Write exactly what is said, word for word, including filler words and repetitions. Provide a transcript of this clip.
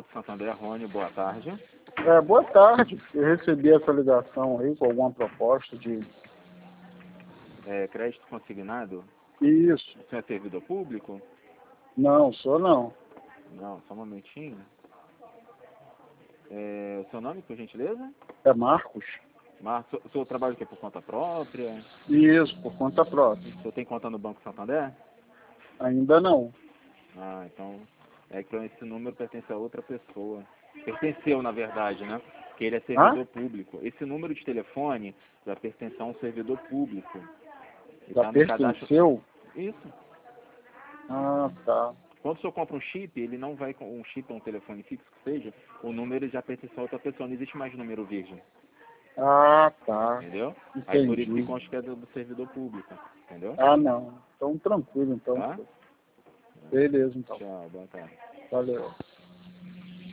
Banco Santander, Rony, boa tarde. É, boa tarde. Eu recebi essa ligação aí com alguma proposta de... É, crédito consignado? Isso. Você é servidor público? Não, sou não. Não, só um momentinho. É, seu nome, por gentileza? É Marcos? Marcos, o seu trabalho aqui é por conta própria? Isso, por conta própria. O senhor tem conta no Banco Santander? Ainda não. Ah, então é que esse número pertence a outra pessoa. Pertenceu, na verdade, né? Porque ele é servidor Hã? público. Esse número de telefone já pertence a um servidor público. Ele Já tá no cadastro... pertenceu? Isso. Ah, tá. Quando o senhor compra um chip, ele não vai com um chip ou um telefone fixo que seja, o número já pertence a outra pessoa, não existe mais número virgem. Ah, tá. Entendeu? Aí por isso que Entendi. consta que é do servidor público. Entendeu? Ah, não. Então, tranquilo, então. Tá? Beleza, então. Tchau, boa tarde. Valeu.